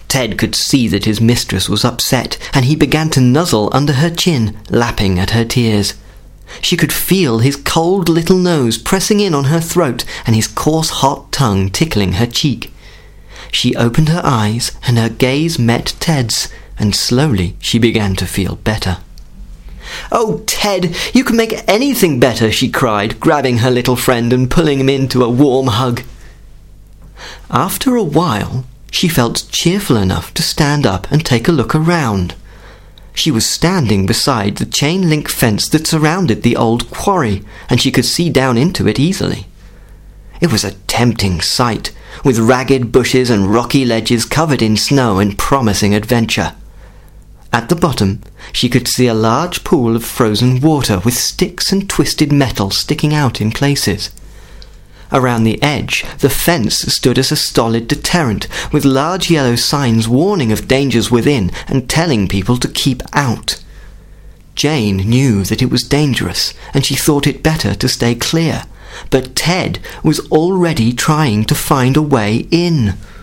Ted could see that his mistress was upset, and he began to nuzzle under her chin, lapping at her tears. She could feel his cold little nose pressing in on her throat and his coarse hot tongue tickling her cheek. She opened her eyes and her gaze met Ted's, and slowly she began to feel better. "Oh, Ted, you can make anything better," she cried, grabbing her little friend and pulling him into a warm hug. After a while, she felt cheerful enough to stand up and take a look around. She was standing beside the chain-link fence that surrounded the old quarry, and she could see down into it easily. It was a tempting sight, with ragged bushes and rocky ledges covered in snow and promising adventure. At the bottom, she could see a large pool of frozen water with sticks and twisted metal sticking out in places. Around the edge, the fence stood as a stolid deterrent, with large yellow signs warning of dangers within and telling people to keep out. Jane knew that it was dangerous, and she thought it better to stay clear, but Ted was already trying to find a way in.